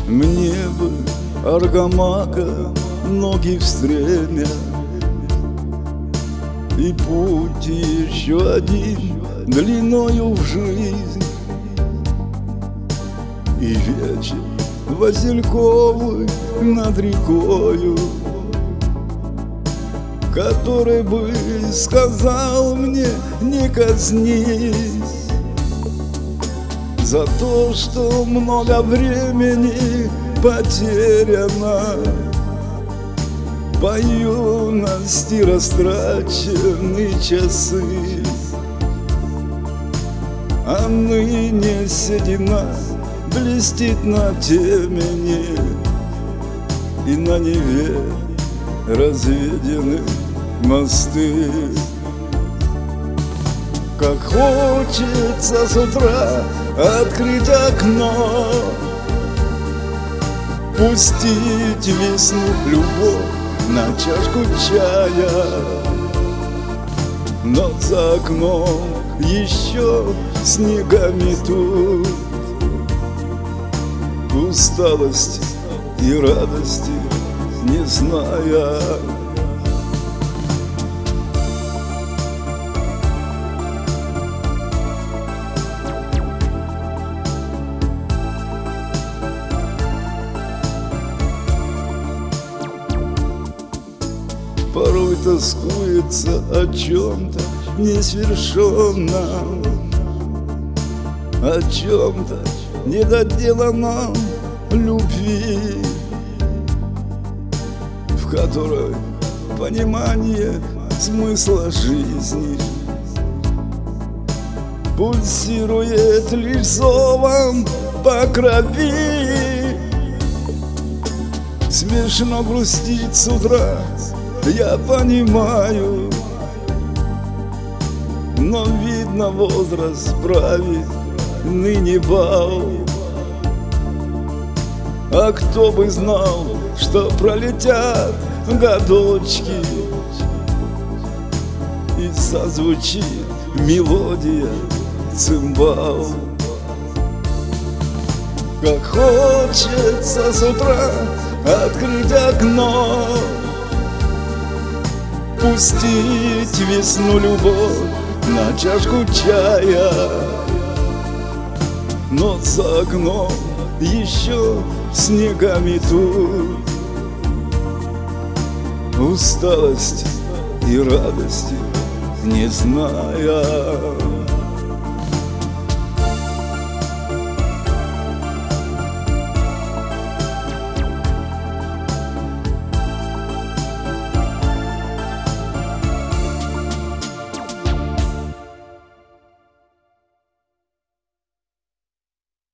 Мне бы аргамака ноги в стремя, и путь еще один длиною в жизнь, и вечер васильковый над рекою, который бы сказал мне: не коснись. За то, что много времени потеряно, по юности растрачены часы, а ныне седина блестит на темени, и на Неве разведены мосты. Как хочется с утра открыть окно, пустить весну любовь на чашку чая, но за окном еще снегами тут усталости и радости не зная. Порой тоскуется о чем-то несвершенном, о чем-то недоделанном любви, в которой понимание смысла жизни пульсирует лишь зовом по крови. Смешно грустить с утра, я понимаю, но видно, возраст правит ныне бал. А кто бы знал, что пролетят годочки, и зазвучит мелодия цимбал. Как хочется с утра открыть окно, пустить весну любовь на чашку чая, но за окном еще снегами тут усталости и радости не зная.